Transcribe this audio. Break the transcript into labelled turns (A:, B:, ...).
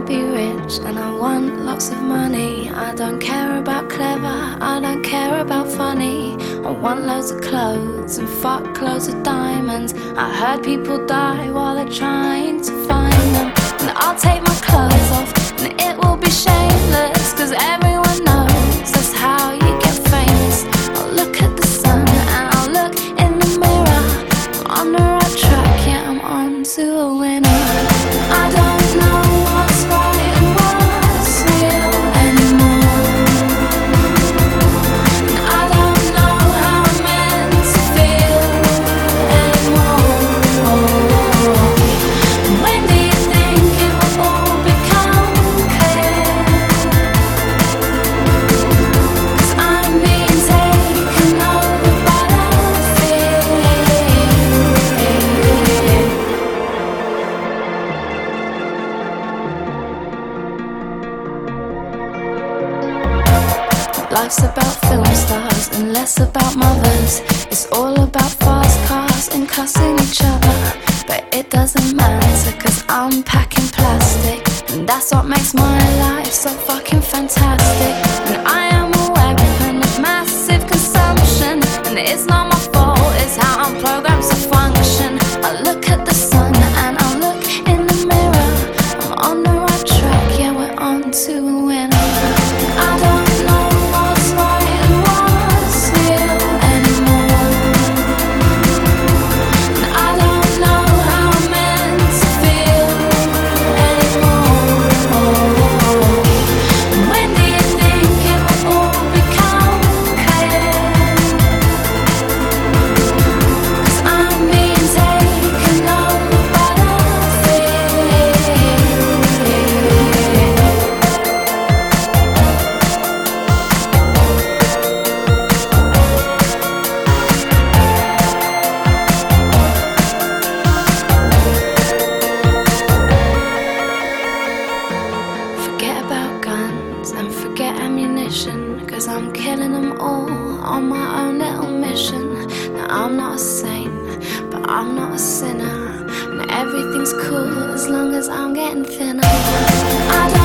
A: be rich and I want lots of money. I don't care about clever, I don't care about funny. I want loads of clothes and fuck loads of diamonds. I heard people die while they're trying to find them. And I'll take my clothes off and it will be shameless, cause everyone knows that's how you get famous. I'll look at the sun and I'll look in the mirror. I'm on the right track, yeah, I'm on to a winner. I don't know what's right and what's real anymore. And I don't know how I'm meant to feel anymore. When do you think it will all become clear? 'Cause I'm being taken over by that fear. Life's about film stars and less about mothers. It's all about fast cars and cussing each other. But it doesn't matter, cause I'm packing plastic, and that's what makes my life so fucking fantastic. And I am a weapon of massive consumption, and it's not my fault, it's how I'm programmed to function. I look at the sun and I look in the mirror. I'm on the right track, yeah, we're on to a winner. I don't know what's right and what's real anymore. And I don't know how I'm meant to feel anymore. When do you think it will all become clear? 'Cause I'm being taken over by that fear. Forget about guns and forget ammunition, 'cause I'm killing them all on my own little mission. Now I'm not a saint, but I'm not a sinner, and everything's cool as long as I'm getting thinner. I